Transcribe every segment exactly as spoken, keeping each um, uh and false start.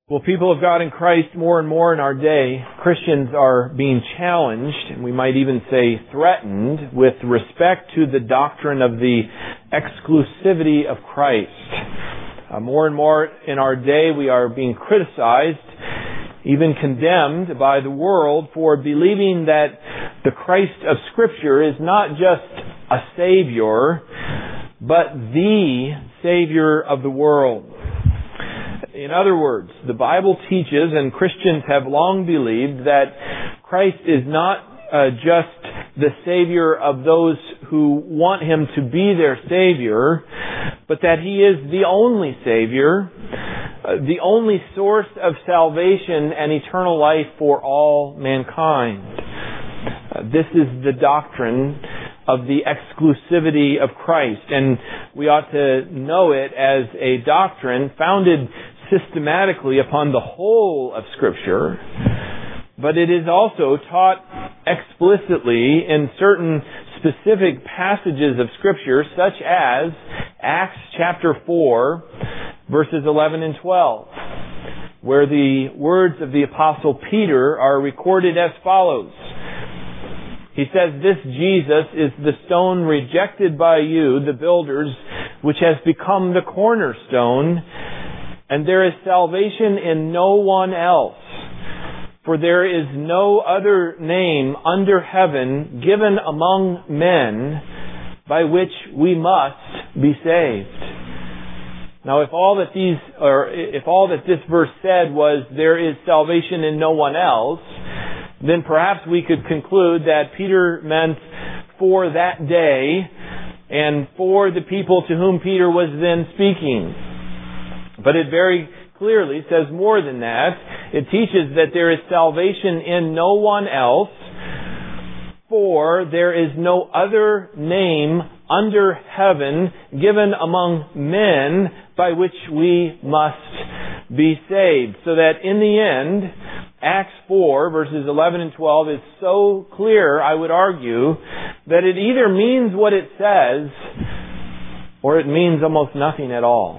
Well, people of God in Christ, more and more in our day, Christians are being challenged, and we might even say threatened, with respect to the doctrine of the exclusivity of Christ. Uh, more and more in our day, we are being criticized, even condemned by the world for believing that the Christ of Scripture is not just a Savior, but the Savior of the world. In other words, the Bible teaches, and Christians have long believed, that Christ is not uh, just the Savior of those who want Him to be their Savior, but that He is the only Savior, uh, the only source of salvation and eternal life for all mankind. Uh, this is the doctrine of the exclusivity of Christ, and we ought to know it as a doctrine founded systematically upon the whole of Scripture, but it is also taught explicitly in certain specific passages of Scripture, such as Acts chapter four, verses eleven and twelve, where the words of the Apostle Peter are recorded as follows. He says, "This Jesus is the stone rejected by you, the builders, which has become the cornerstone, and there is salvation in no one else. For there is no other name under heaven given among men by which we must be saved." Now, if all that these, or if all that this verse said was there is salvation in no one else, then perhaps we could conclude that Peter meant for that day and for the people to whom Peter was then speaking. But it very clearly says more than that. It teaches that there is salvation in no one else, for there is no other name under heaven given among men by which we must be saved. So that in the end, Acts four, verses eleven and twelve is so clear, I would argue, that it either means what it says, or it means almost nothing at all.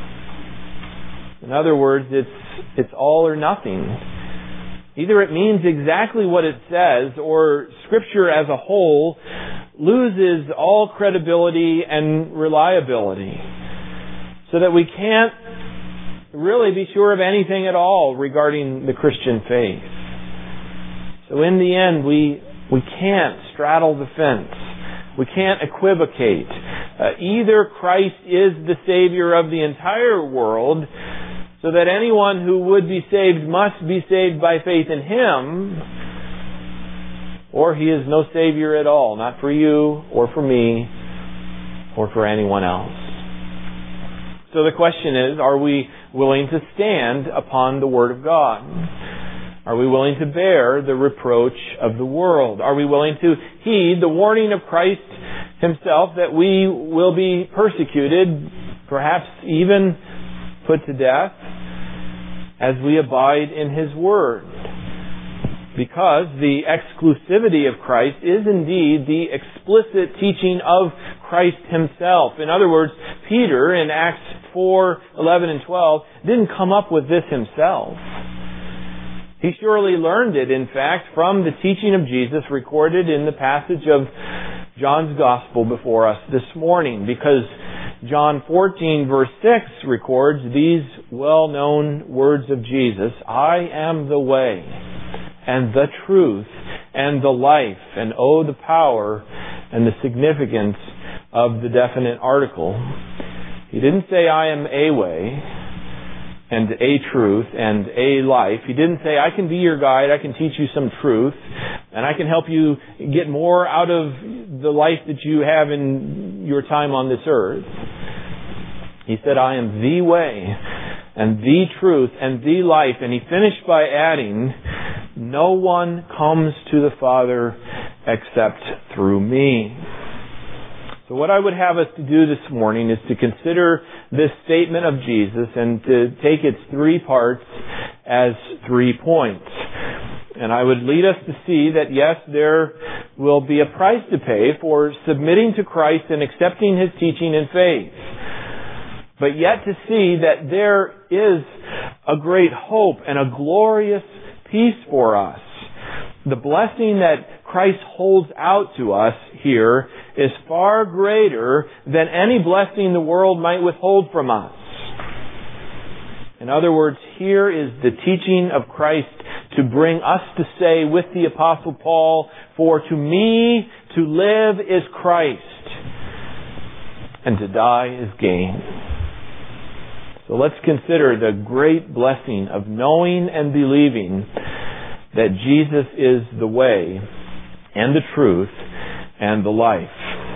In other words, it's it's all or nothing. Either it means exactly what it says, or Scripture as a whole loses all credibility and reliability, so that we can't really be sure of anything at all regarding the Christian faith. So in the end, we we can't straddle the fence. We can't equivocate. Uh, either Christ is the Savior of the entire world, so that anyone who would be saved must be saved by faith in Him, or He is no Savior at all, not for you or for me or for anyone else. So the question is, are we willing to stand upon the Word of God? Are we willing to bear the reproach of the world? Are we willing to heed the warning of Christ Himself that we will be persecuted, perhaps even put to death, as we abide in His Word? Because the exclusivity of Christ is indeed the explicit teaching of Christ Himself. In other words, Peter in Acts four, eleven and twelve didn't come up with this himself. He surely learned it, in fact, from the teaching of Jesus recorded in the passage of John's Gospel before us this morning, because John fourteen verse six records these well-known words of Jesus: "I am the way and the truth and the life." And oh, the power and the significance of the definite article. He didn't say, "I am a way and a truth and a life." He didn't say, "I can be your guide, I can teach you some truth, and I can help you get more out of the life that you have in your time on this earth." He said, "I am the way and the truth and the life." And He finished by adding, "No one comes to the Father except through me." So what I would have us to do this morning is to consider this statement of Jesus and to take its three parts as three points. And I would lead us to see that, yes, there will be a price to pay for submitting to Christ and accepting His teaching in faith. but yet to see that there is a great hope and a glorious peace for us. The blessing that Christ holds out to us here is far greater than any blessing the world might withhold from us. In other words, here is the teaching of Christ to bring us to say with the Apostle Paul, "For to me to live is Christ, and to die is gain." So let's consider the great blessing of knowing and believing that Jesus is the way and the truth and the life.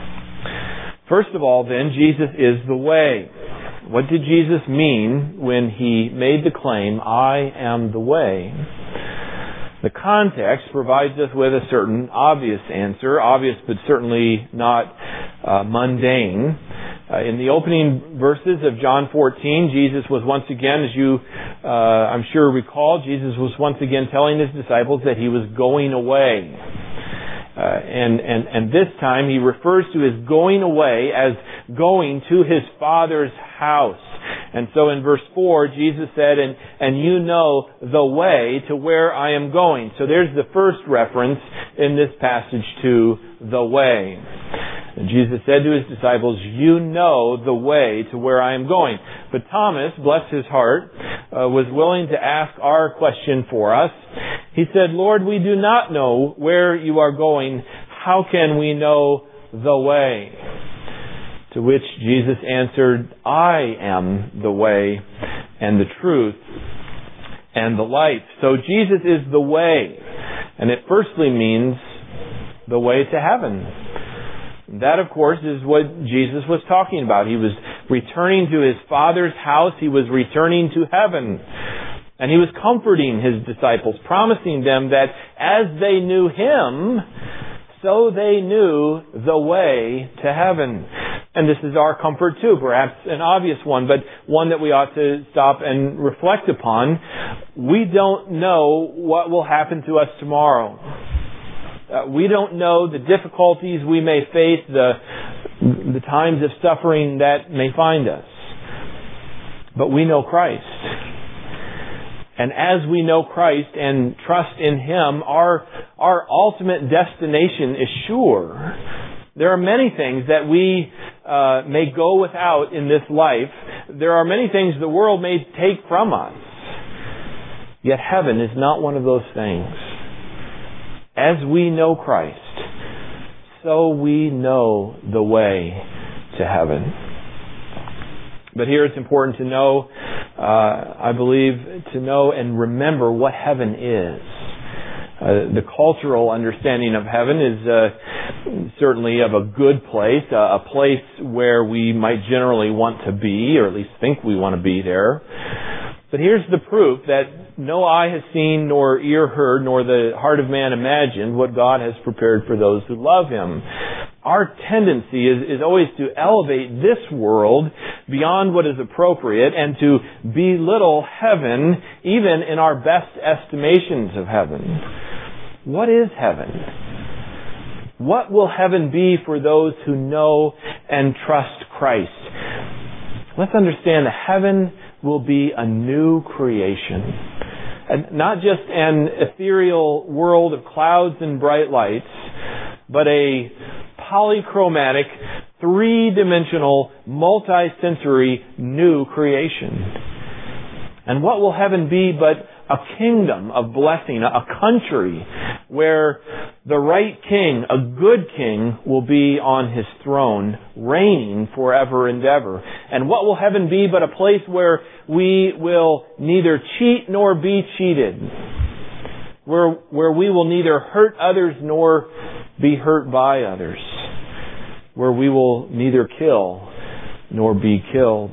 First of all, then, Jesus is the way. What did Jesus mean when He made the claim, "I am the way"? The context provides us with a certain obvious answer, obvious but certainly not uh, mundane. Uh, in the opening verses of John fourteen, Jesus was once again, as you, uh, I'm sure recall, Jesus was once again telling His disciples that He was going away. Uh, and, and, and this time He refers to His going away as going to His Father's house. And so in verse four, Jesus said, and, and you know the way to where I am going. So there's the first reference in this passage to the way. And Jesus said to His disciples, "You know the way to where I am going." But Thomas, bless his heart, uh, was willing to ask our question for us. He said, "Lord, we do not know where you are going. How can we know the way?" To which Jesus answered, "I am the way and the truth and the life." So Jesus is the way. And it firstly means the way to heaven. That, of course, is what Jesus was talking about. He was returning to His Father's house. He was returning to heaven. And He was comforting His disciples, promising them that as they knew Him, so they knew the way to heaven. And this is our comfort too, perhaps an obvious one, but one that we ought to stop and reflect upon. We don't know what will happen to us tomorrow. Uh, we don't know the difficulties we may face, the, the times of suffering that may find us. But we know Christ. And as we know Christ and trust in Him, our, our ultimate destination is sure. There are many things that we uh, may go without in this life. There are many things the world may take from us. Yet heaven is not one of those things. As we know Christ, so we know the way to heaven. But here it's important to know, uh, I believe, to know and remember what heaven is. Uh, the cultural understanding of heaven is uh, certainly of a good place, uh, a place where we might generally want to be, or at least think we want to be there. But here's the proof that no eye has seen, nor ear heard, nor the heart of man imagined what God has prepared for those who love Him. Our tendency is, is always to elevate this world beyond what is appropriate and to belittle heaven even in our best estimations of heaven. What is heaven? What will heaven be for those who know and trust Christ? Let's understand that heaven will be a new creation. And not just an ethereal world of clouds and bright lights, but a polychromatic, three-dimensional, multi-sensory new creation. And what will heaven be but a kingdom of blessing, a country where the right king, a good king, will be on his throne, reigning forever and ever. And what will heaven be but a place where we will neither cheat nor be cheated, where, where we will neither hurt others nor be hurt by others, where we will neither kill nor be killed.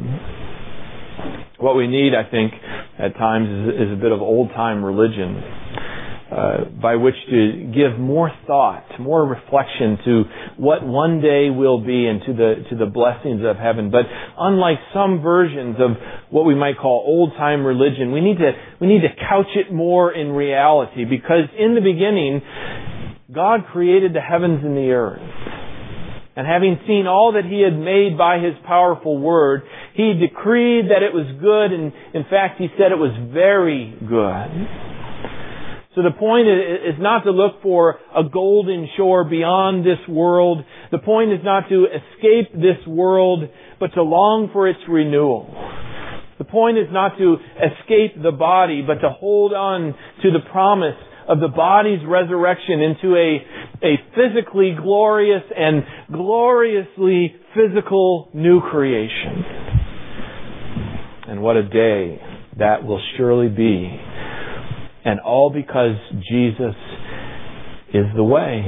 What we need, I think, at times is, is a bit of old-time religion, uh, by which to give more thought, more reflection to what one day will be and to the to the blessings of heaven. But unlike some versions of what we might call old-time religion, we need to we need to couch it more in reality, because in the beginning, God created the heavens and the earth. And having seen all that He had made by His powerful word, He decreed that it was good, and in fact He said it was very good. So the point is not to look for a golden shore beyond this world. The point is not to escape this world, but to long for its renewal. The point is not to escape the body, but to hold on to the promise of the body's resurrection into a, a physically glorious and gloriously physical new creation. And what a day that will surely be. And all because Jesus is the way.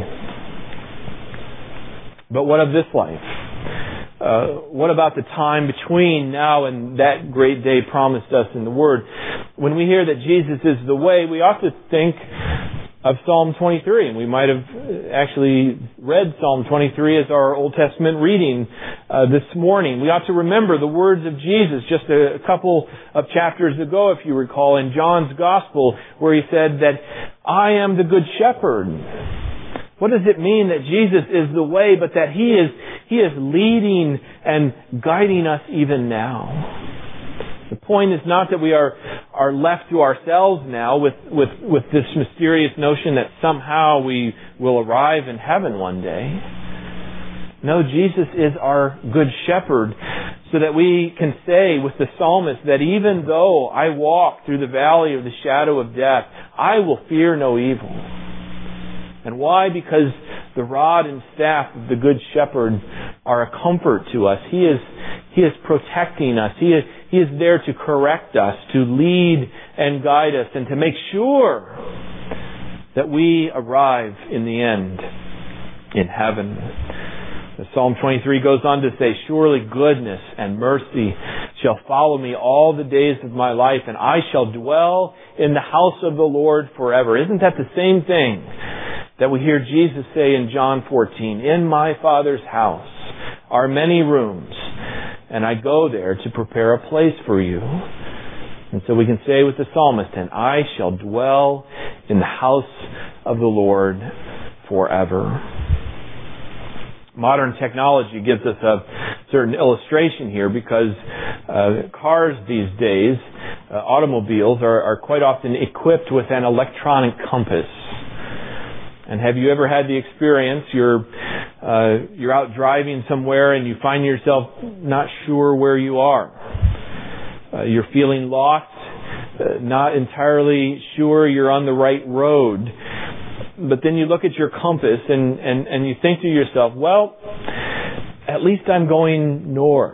But what of this life? Uh, what about the time between now and that great day promised us in the Word? When we hear that Jesus is the way, we ought to think of Psalm twenty-three. And we might have actually read Psalm twenty-three as our Old Testament reading uh, this morning. We ought to remember the words of Jesus just a, a couple of chapters ago, if you recall, in John's Gospel, where He said that, I am the good shepherd. What does it mean that Jesus is the way, but that He is He is leading and guiding us even now? The point is not that we are are left to ourselves now with, with, with this mysterious notion that somehow we will arrive in heaven one day. No, Jesus is our good shepherd, so that we can say with the psalmist that even though I walk through the valley of the shadow of death, I will fear no evil. And why? Because the rod and staff of the Good Shepherd are a comfort to us. He is, He is protecting us. He is, He is there to correct us, to lead and guide us, and to make sure that we arrive in the end in heaven. Psalm twenty-three goes on to say, surely goodness and mercy shall follow me all the days of my life, and I shall dwell in the house of the Lord forever. Isn't that the same thing that we hear Jesus say in John fourteen? In my Father's house are many rooms, and I go there to prepare a place for you. And so we can say with the psalmist, and I shall dwell in the house of the Lord forever. Modern technology gives us a certain illustration here, because uh, cars these days, uh, automobiles, are, are quite often equipped with an electronic compass. And have you ever had the experience, you're uh, you're out driving somewhere and you find yourself not sure where you are? Uh, you're feeling lost, uh, not entirely sure you're on the right road. But then you look at your compass and, and, and you think to yourself, well, at least I'm going north.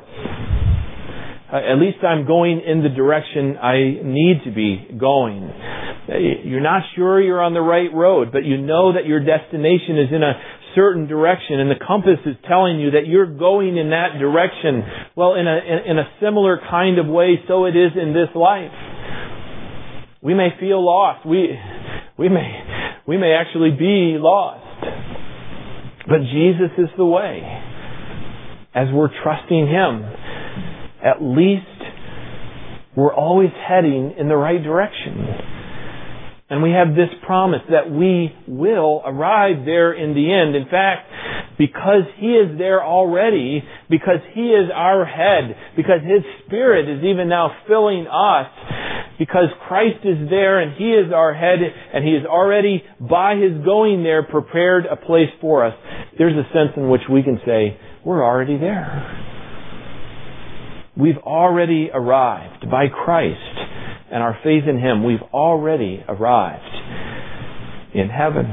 Uh, at least I'm going in the direction I need to be going. You're not sure you're on the right road, but you know that your destination is in a certain direction, and the compass is telling you that you're going in that direction. Well, in a, in a similar kind of way, so it is in this life. We may feel lost. We, we may, we may actually be lost. But Jesus is the way. As we're trusting Him, at least we're always heading in the right direction. And we have this promise that we will arrive there in the end. In fact, because He is there already, because He is our head, because His Spirit is even now filling us, because Christ is there and He is our head, and He has already, by His going there, prepared a place for us, there's a sense in which we can say, we're already there. We've already arrived by Christ and our faith in Him. We've already arrived in heaven.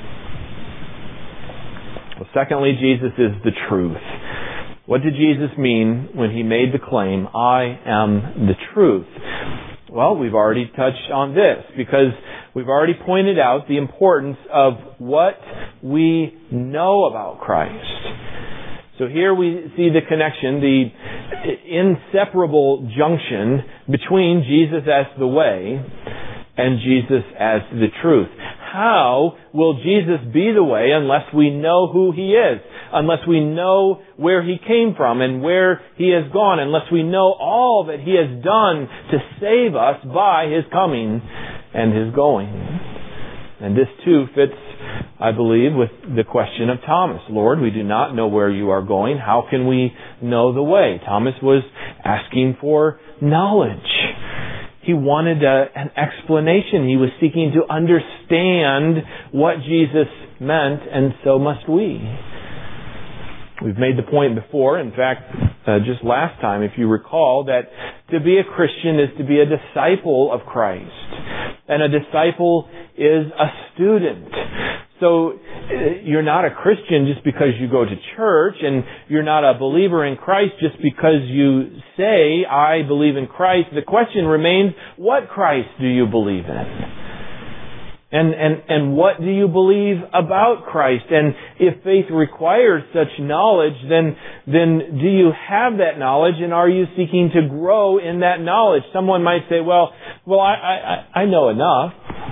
Well, secondly, Jesus is the truth. What did Jesus mean when He made the claim, I am the truth? Well, we've already touched on this, because we've already pointed out the importance of what we know about Christ. So here we see the connection, the inseparable junction between Jesus as the way and Jesus as the truth. How will Jesus be the way unless we know who He is? Unless we know where He came from and where He has gone? Unless we know all that He has done to save us by His coming and His going? And this too fits I believe, with the question of Thomas. Lord, we do not know where you are going. How can we know the way? Thomas was asking for knowledge. He wanted a, an explanation. He was seeking to understand what Jesus meant, and so must we. We've made the point before, in fact, uh, just last time, if you recall, that to be a Christian is to be a disciple of Christ. And a disciple is a student. So uh, you're not a Christian just because you go to church, and you're not a believer in Christ just because you say, I believe in Christ. The question remains, what Christ do you believe in? And, and, and what do you believe about Christ? And if faith requires such knowledge, then, then do you have that knowledge, and are you seeking to grow in that knowledge? Someone might say, well, well, I, I, I know enough.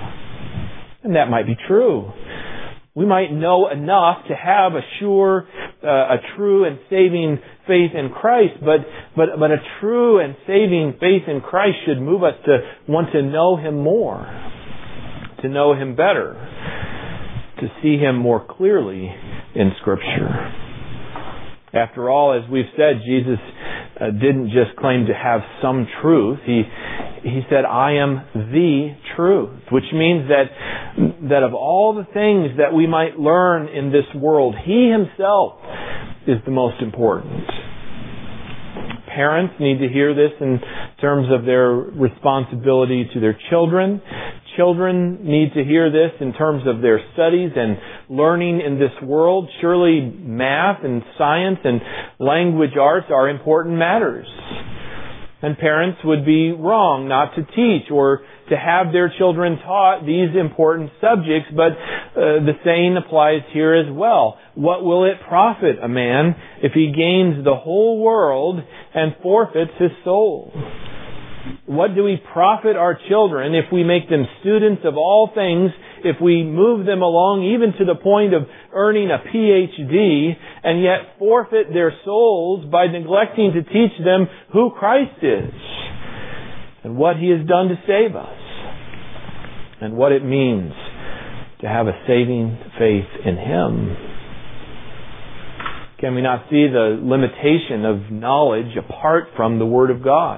And that might be true. We might know enough to have a sure, uh, a true and saving faith in Christ, but, but, but a true and saving faith in Christ should move us to want to know Him more, to know Him better, to see Him more clearly in Scripture. After all, as we've said, Jesus uh, didn't just claim to have some truth. He He said, I am the truth, which means that that of all the things that we might learn in this world, He Himself is the most important. Parents need to hear this in terms of their responsibility to their children. Children need to hear this in terms of their studies and learning in this world. Surely math and science and language arts are important matters. And parents would be wrong not to teach or to have their children taught these important subjects, but uh, the saying applies here as well. What will it profit a man if he gains the whole world and forfeits his soul? What do we profit our children if we make them students of all things, if we move them along even to the point of earning a P H D, and yet forfeit their souls by neglecting to teach them who Christ is and what He has done to save us and what it means to have a saving faith in Him? Can we not see the limitation of knowledge apart from the Word of God?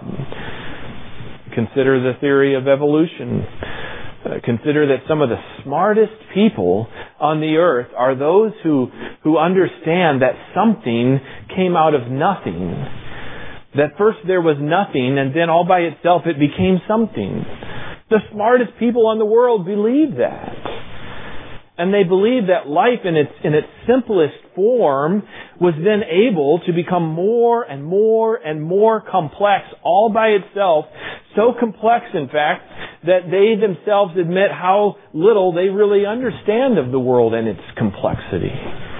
Consider the theory of evolution. Uh, consider that some of the smartest people on the earth are those who, who understand that something came out of nothing. That first there was nothing, and then all by itself it became something. The smartest people in the world believe that. And they believe that life in its, in its simplest form was then able to become more and more and more complex all by itself. So complex, in fact, that they themselves admit how little they really understand of the world and its complexity.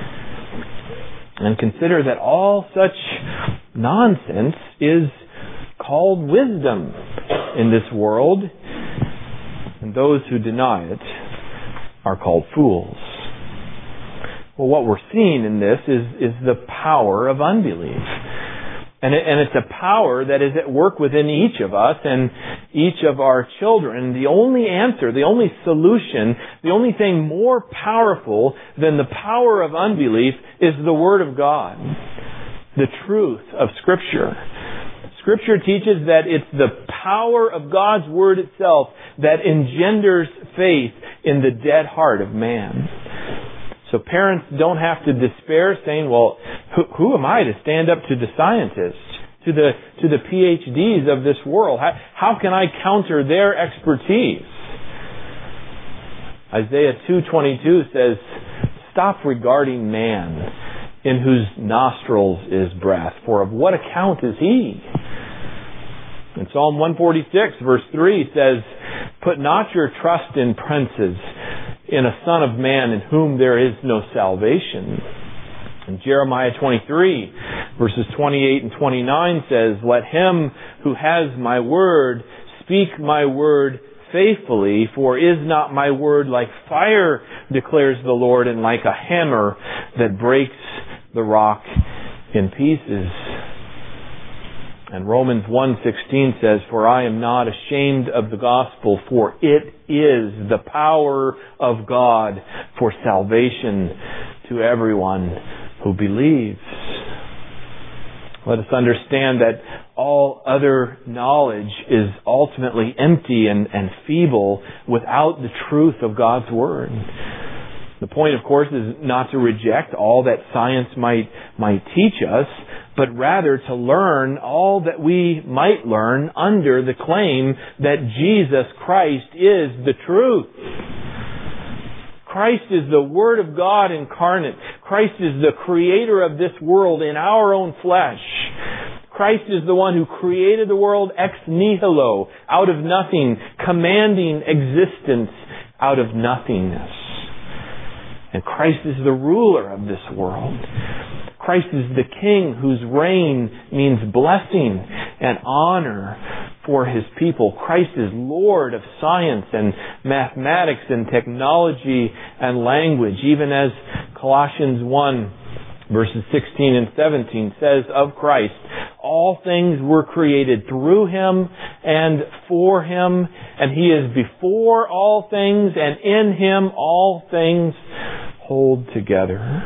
And consider that all such nonsense is called wisdom in this world, and those who deny it are called fools. Well, what we're seeing in this is, is the power of unbelief. And, it, and it's a power that is at work within each of us and each of our children. The only answer, the only solution, the only thing more powerful than the power of unbelief is the Word of God, the truth of Scripture. Scripture teaches that it's the power of God's Word itself that engenders faith in the dead heart of man. So parents don't have to despair saying, well, who, who am I to stand up to the scientists, to the to the P H Ds of this world? How, how can I counter their expertise? Isaiah two twenty-two says, stop regarding man in whose nostrils is breath, for of what account is he? And Psalm one forty-six verse three says, put not your trust in princes, in a son of man in whom there is no salvation. And Jeremiah twenty-three verses twenty-eight and twenty-nine says, let him who has my word speak my word faithfully, for is not my word like fire, declares the Lord, and like a hammer that breaks the rock in pieces. And Romans one sixteen says, "For I am not ashamed of the gospel, for it is the power of God for salvation to everyone who believes." Let us understand that all other knowledge is ultimately empty and, and feeble without the truth of God's Word. The point, of course, is not to reject all that science might might teach us, but rather to learn all that we might learn under the claim that Jesus Christ is the truth. Christ is the Word of God incarnate. Christ is the creator of this world in our own flesh. Christ is the one who created the world ex nihilo, out of nothing, commanding existence out of nothingness. And Christ is the ruler of this world. Christ is the King whose reign means blessing and honor for His people. Christ is Lord of science and mathematics and technology and language, even as Colossians one verses sixteen and seventeen says of Christ, "All things were created through Him and for Him, and He is before all things, and in Him all things hold together."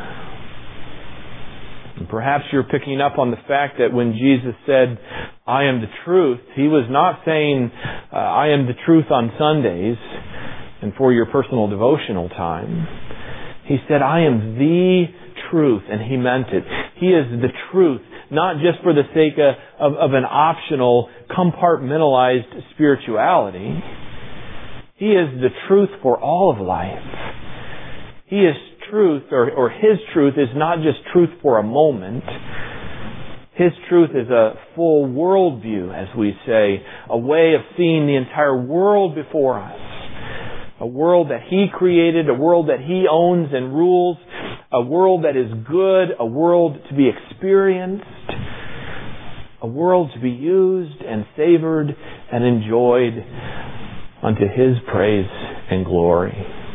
And perhaps you're picking up on the fact that when Jesus said, "I am the truth," He was not saying, uh, "I am the truth on Sundays and for your personal devotional time." He said, "I am the truth," and He meant it. He is the truth, not just for the sake of, of, of an optional, compartmentalized spirituality. He is the truth for all of life. He is truth, or, or His truth is not just truth for a moment. His truth is a full worldview, as we say, a way of seeing the entire world before us. A world that He created, a world that He owns and rules, a world that is good, a world to be experienced, a world to be used and savored and enjoyed unto His praise and glory.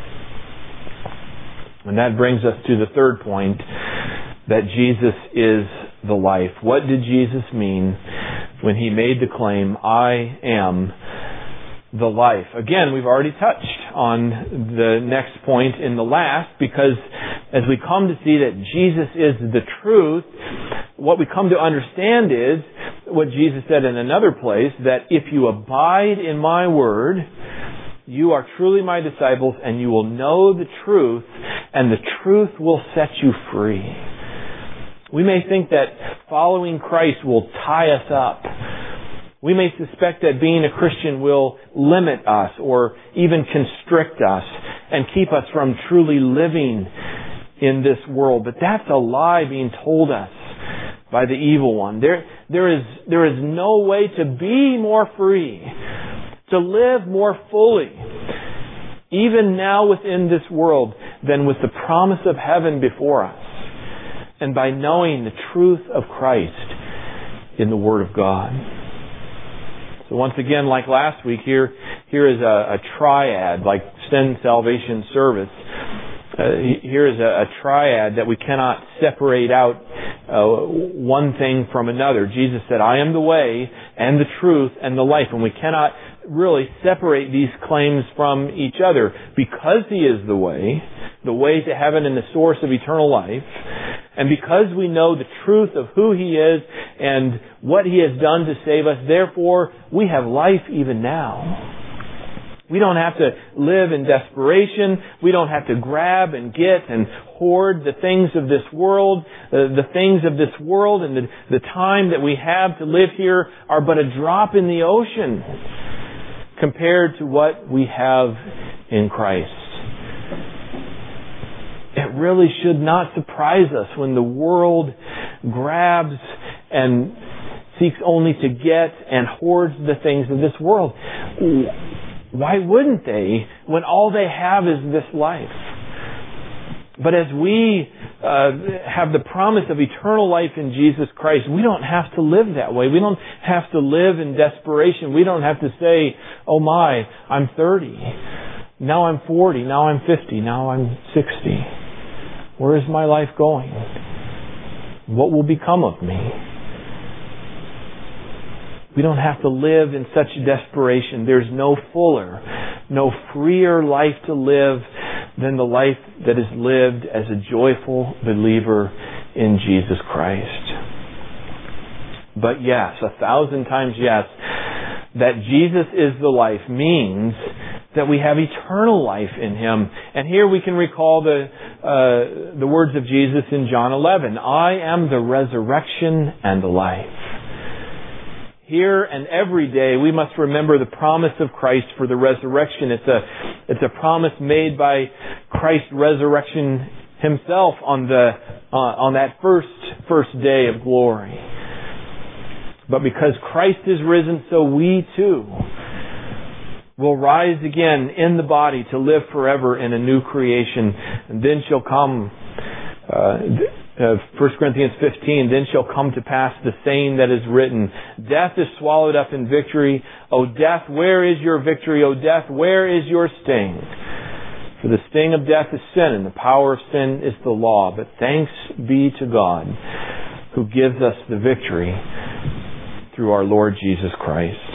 And that brings us to the third point, that Jesus is the life. What did Jesus mean when He made the claim, "I am the life"? Again, we've already touched on the next point in the last, because as we come to see that Jesus is the truth, what we come to understand is what Jesus said in another place, that if you abide in my word, you are truly my disciples, and you will know the truth, and the truth will set you free. We may think that following Christ will tie us up. We may suspect that being a Christian will limit us or even constrict us and keep us from truly living in this world. But that's a lie being told us by the evil one. There, there is, there is no way to be more free, to live more fully, even now within this world, than with the promise of heaven before us, and by knowing the truth of Christ in the Word of God. So once again, like last week, here here is a, a triad, like Send Salvation Service. Uh, here is a, a triad that we cannot separate out uh, one thing from another. Jesus said, "I am the way and the truth and the life," and we cannot really separate these claims from each other, because He is the way, the way to heaven and the source of eternal life, and because we know the truth of who He is and what He has done to save us. Therefore, we have life even now. We don't have to live in desperation. We don't have to grab and get and hoard the things of this world. Uh, the things of this world and the, the time that we have to live here are but a drop in the ocean compared to what we have in Christ. It really should not surprise us when the world grabs and seeks only to get and hoards the things of this world. Why wouldn't they, when all they have is this life? But as we uh, have the promise of eternal life in Jesus Christ, we don't have to live that way. We don't have to live in desperation. We don't have to say, "Oh my, I'm thirty. Now I'm forty. Now I'm fifty. Now I'm sixty. Where is my life going? What will become of me?" We don't have to live in such desperation. There's no fuller, no freer life to live than the life that is lived as a joyful believer in Jesus Christ. But yes, a thousand times yes, that Jesus is the life means that we have eternal life in Him. And here we can recall the uh, the words of Jesus in John eleven. I am the resurrection and the life. Here and every day we must remember the promise of Christ for the resurrection. It's a, it's a promise made by Christ's resurrection Himself on the, uh, on that first, first day of glory. But because Christ is risen, so we too will rise again in the body to live forever in a new creation. And then shall come, uh, Uh, First Corinthians fifteen, then shall come to pass the saying that is written, death is swallowed up in victory. O death, where is your victory? O death, where is your sting? For the sting of death is sin, and the power of sin is the law. But thanks be to God, who gives us the victory through our Lord Jesus Christ.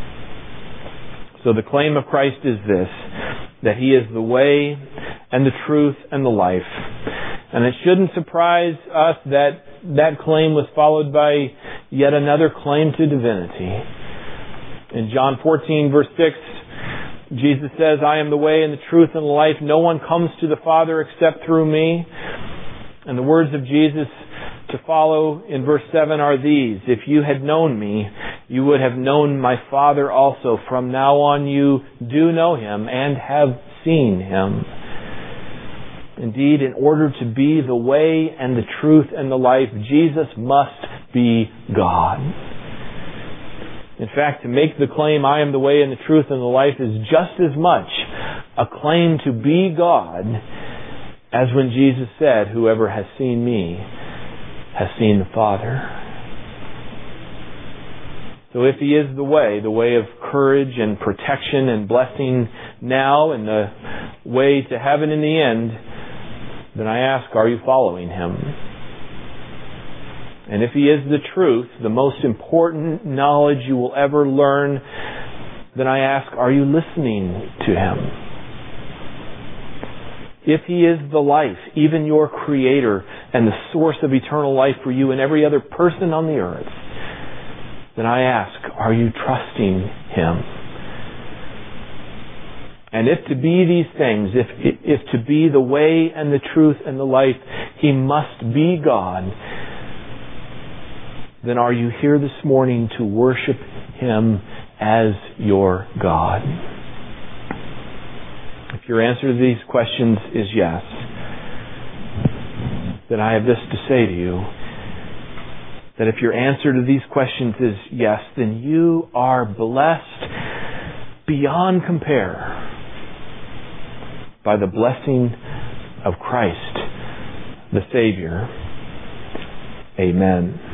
So the claim of Christ is this, that He is the way and the truth and the life. And it shouldn't surprise us that that claim was followed by yet another claim to divinity. In John fourteen, verse six, Jesus says, I am the way and the truth and the life. No one comes to the Father except through me. And the words of Jesus to follow in verse seven are these. If you had known me, you would have known my Father also. From now on you do know Him and have seen Him. Indeed, in order to be the way and the truth and the life, Jesus must be God. In fact, to make the claim, I am the way and the truth and the life, is just as much a claim to be God as when Jesus said, whoever has seen me has seen the Father. So if He is the way, the way of courage and protection and blessing now and the way to heaven in the end, then I ask, are you following Him? And if He is the truth, the most important knowledge you will ever learn, then I ask, are you listening to Him? If He is the life, even your Creator, and the source of eternal life for you and every other person on the earth, then I ask, are you trusting Him? And if to be these things, if, if to be the way and the truth and the life, He must be God, then are you here this morning to worship Him as your God? If your answer to these questions is yes, then I have this to say to you, that if your answer to these questions is yes, then you are blessed beyond compare by the blessing of Christ, the Savior. Amen.